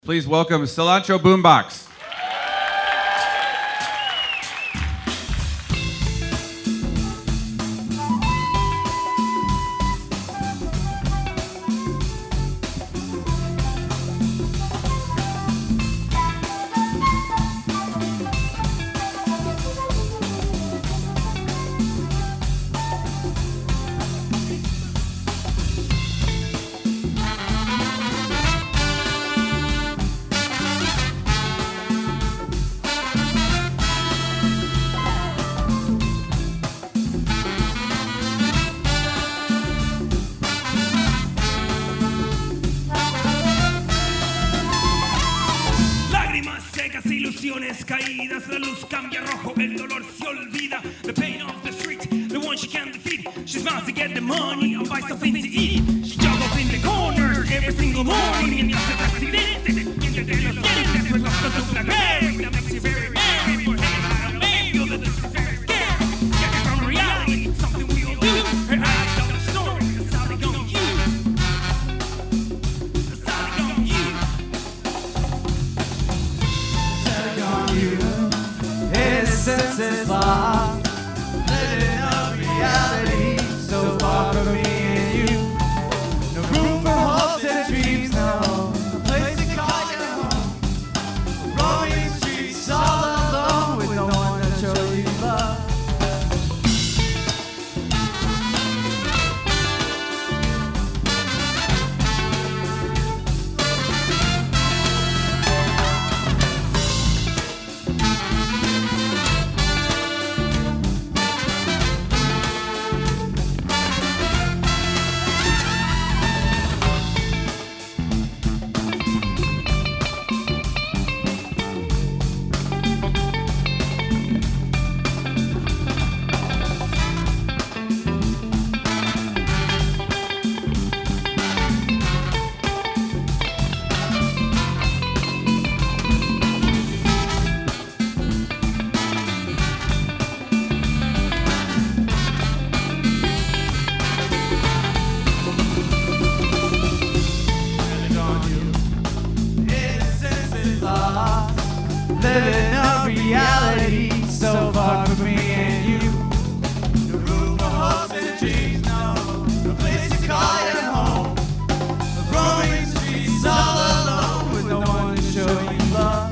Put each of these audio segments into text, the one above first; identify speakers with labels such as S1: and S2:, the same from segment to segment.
S1: Please welcome Cilantro Boombox.
S2: Ilusiones caídas, la luz cambia rojo, el dolor se olvida. The pain of the street, the one she can't defeat. She smiles to get the money and buy something to eat. She juggles in the corners every single morning. And just a accidente, mientras te los dientes, pues los cosas de Blackberry. That makes you very merry, for hey, I made you, that is very scary. Get it from reality, something we all do. Her eyes tell the story, that's how they go on you. That's how they go on you.
S3: Innocence is lost, living a reality so far from me and you. No room for hopes and dreams, no place to call your home. Roaming streets all alone with no one to show you love. Living a reality so far from me and you. No room for hopes and dreams, no place to call your home. Roaming streets all alone with no one to show you love.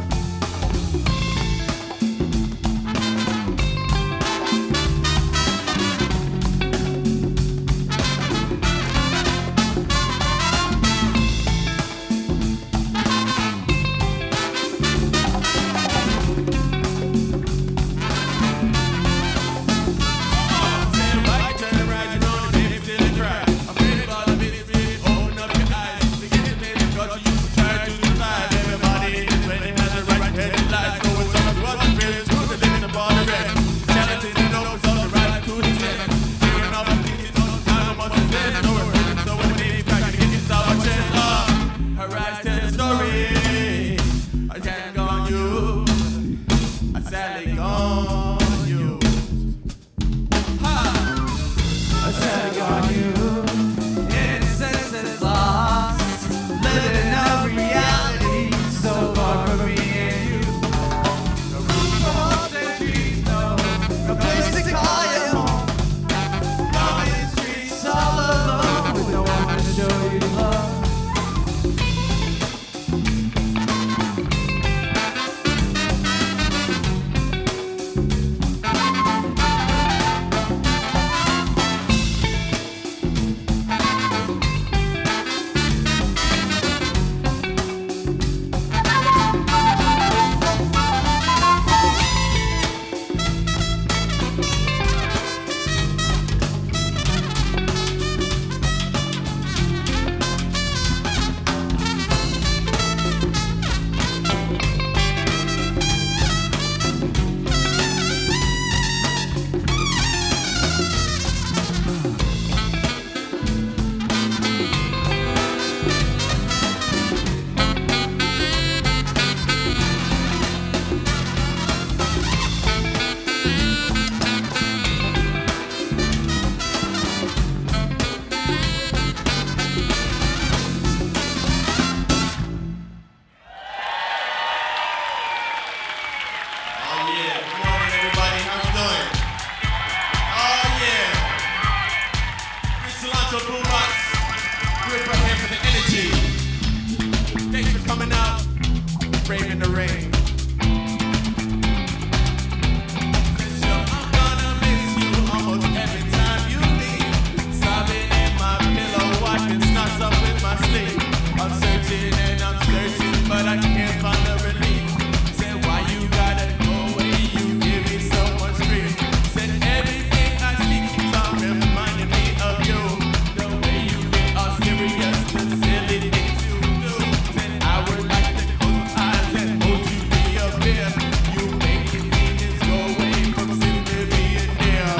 S4: Brave in the Rain. But I can't find the relief. Said, why you gotta go away? You give me so much grief. Said, everything I see keeps on reminding me of you. The way you get all serious, the silly things you do. Said, I would like to close my eyes and hold you near beer. You making demons go away from simply being near.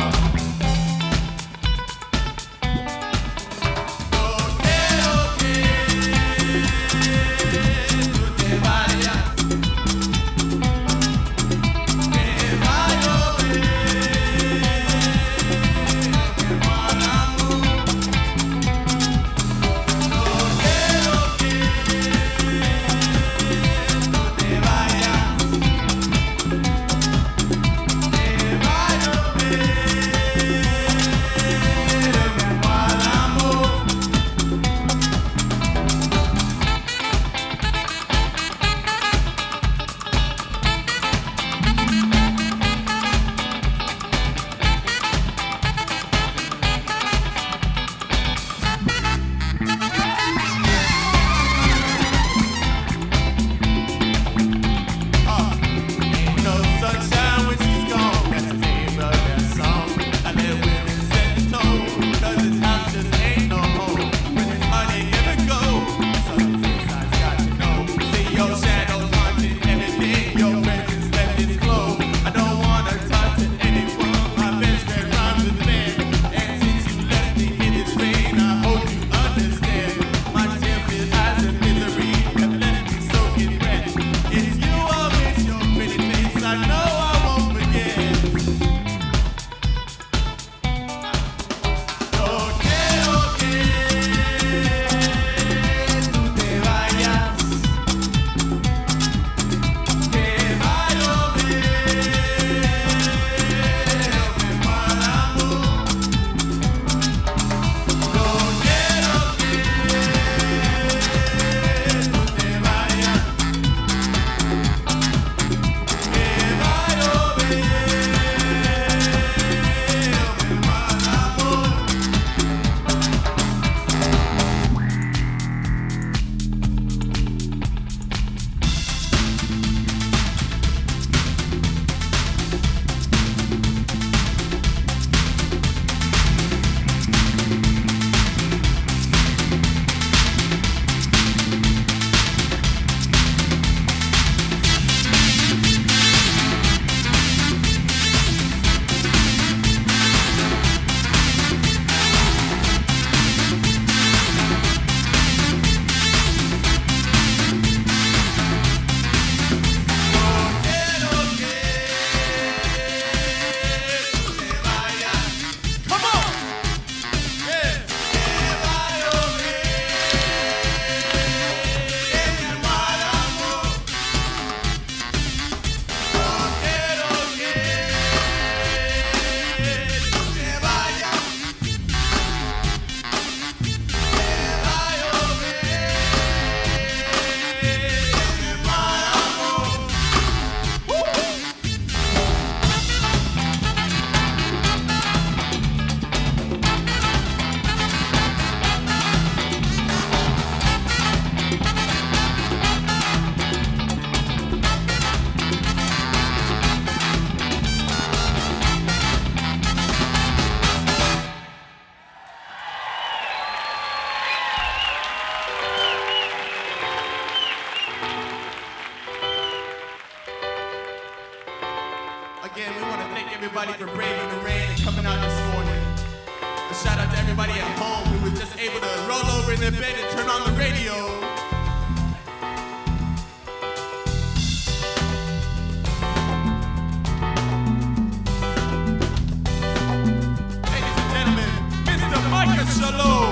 S4: Again, we want to thank everybody for braving the rain and coming out this morning. A shout out to everybody at home who was just able to roll over in their bed and turn on the radio. Ladies and gentlemen, Mr. Micah Shalom.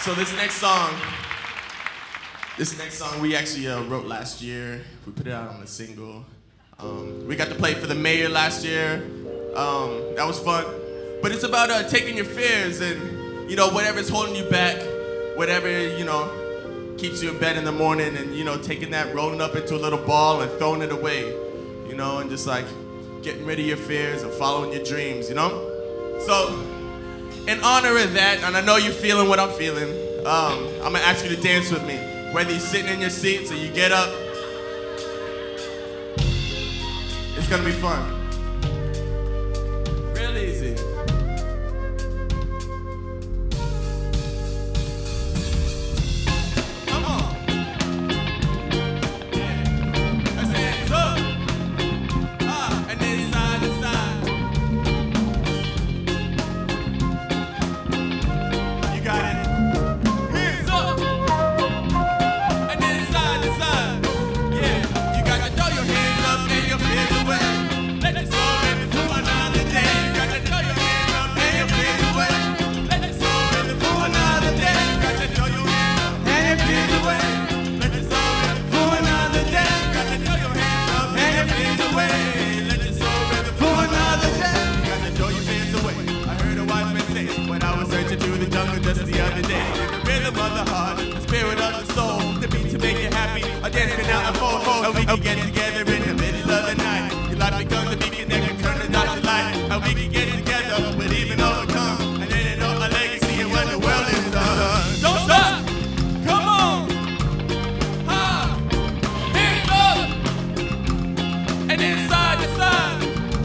S4: So this next song we actually wrote last year. We put it out on a single. We got to play for the mayor last year. That was fun. But it's about taking your fears and, whatever's holding you back, whatever, keeps you in bed in the morning and, taking that, rolling up into a little ball and throwing it away, and just like getting rid of your fears and following your dreams, So, in honor of that, and I know you're feeling what I'm feeling, I'm gonna ask you to dance with me. Whether you're sitting in your seats or you get up, it's gonna be fun. Real easy. Come on. Yeah. Let's hands up. And then side to side. You got it. Hands up. And then side to side. Yeah. You got to throw your hands up and your fears away. Let it soul baby for another day. You got to throw your hands up and your fears away. Let it soul baby for another day. You got to throw your hands up and your fears away. Let it soul baby for another day. You got to throw your hands up and your fears away. Let it soul baby for another day. You got to throw your fears away. I heard a wise man say when I was searching through the jungle just the other day. The rhythm of the heart, the spirit of the soul, the beat to make you happy. A dancing out and fold. And we can get together in the middle of the night. Your life becomes a beacon that can turn the night to light. And we can get together, but even overcome. And then it all a legacy and when the world is done. Don't stop! Come on! Ha! Hands up! And then side to side.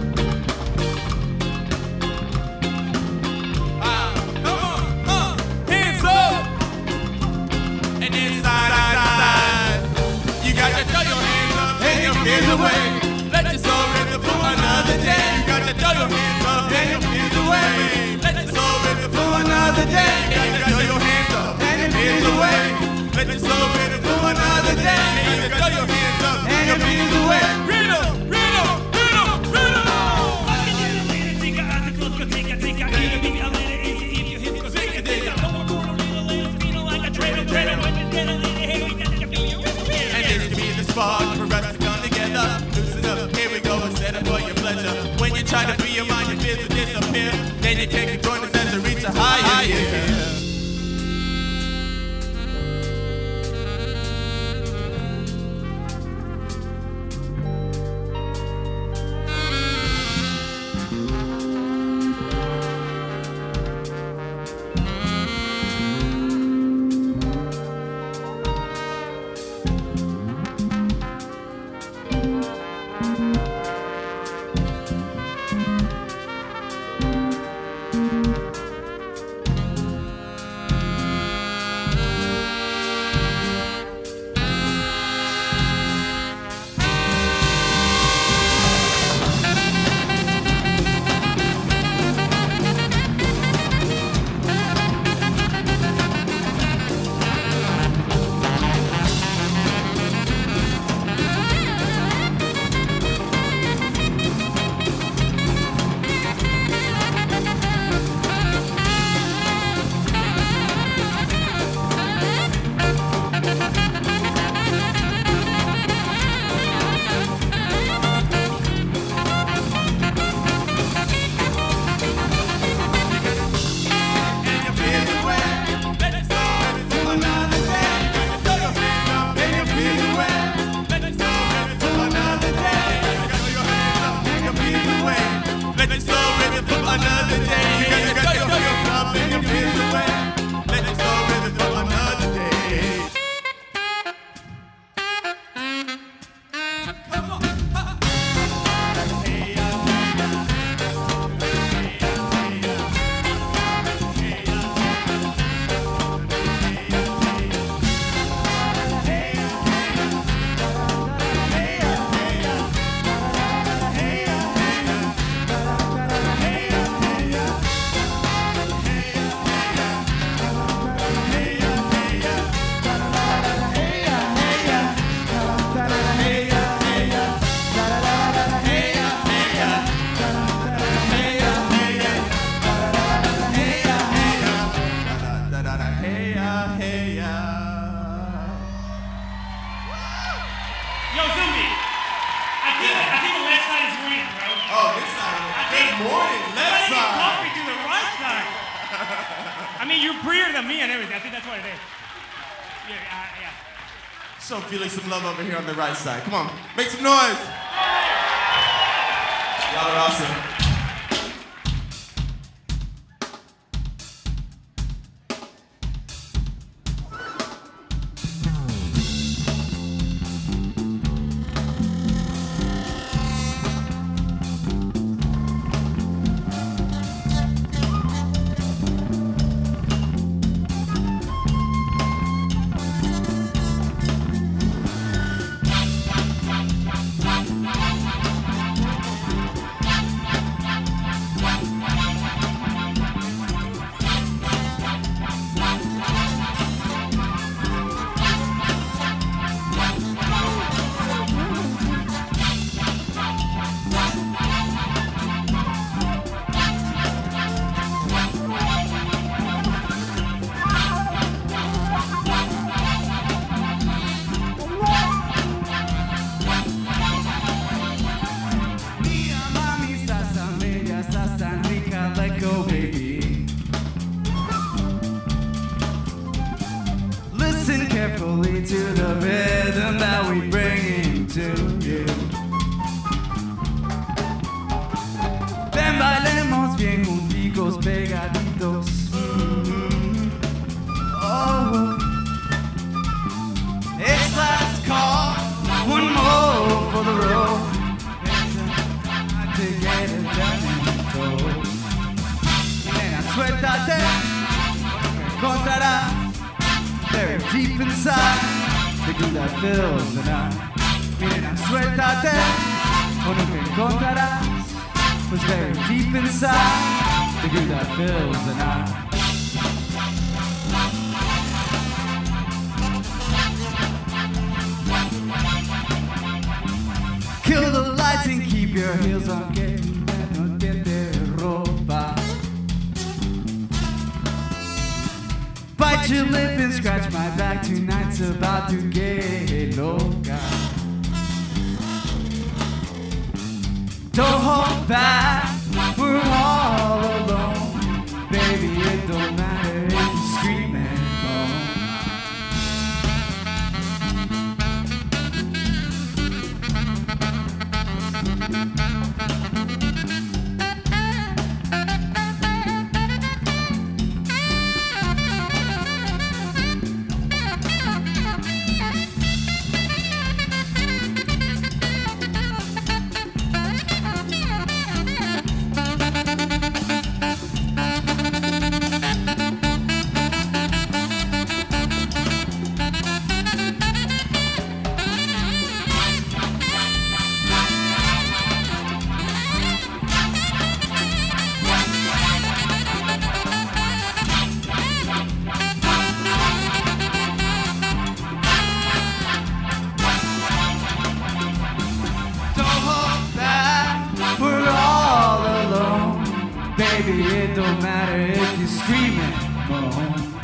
S4: Come on! Hands up! And then side to side. You got to throw your hands up and your fears away. Let your soul rip for another day. You got to throw your hands up and your fears away. Let your soul rip for another day. You got to throw your hands up and your fears away. Let your soul rip for another day. You got to throw your hands up and your fears away. Rhythm, rhythm, rhythm, rhythm. And this can be the spark for us to come together. Loosen up, here we go, and set up for your pleasure. When you try to free your mind, your fears will disappear. Then you can join us as we reach a higher.
S2: Yo, Zumbi. I think the left side is winning, bro.
S4: Oh, this side. Good morning, left
S2: Somebody get
S4: side.
S2: coffee to the right side. I mean, you're prettier than me and everything. I think that's what it is. Yeah.
S4: Show Felix some love over here on the right side. Come on, make some noise. Y'all are awesome. Listen carefully to the rhythm that we bring to you. Ven, bailemos bien junticos, pegaditos. Oh, it's last call, one more for the road. It's time to get it done and told. Nena, suéltate, encontrarás. Very deep inside, the glue that fills the night. Miren, suéltate, o nunca encontrarás. Was very deep inside, the glue that fills the night. Kill the lights and keep your heels on getting no tiende ropa. Bite your lip and scratch my back. Tonight's about to get loca. Don't hold back, we're all alone. Baby, it don't matter if you scream and moan. Baby, it don't matter if you scream and moan.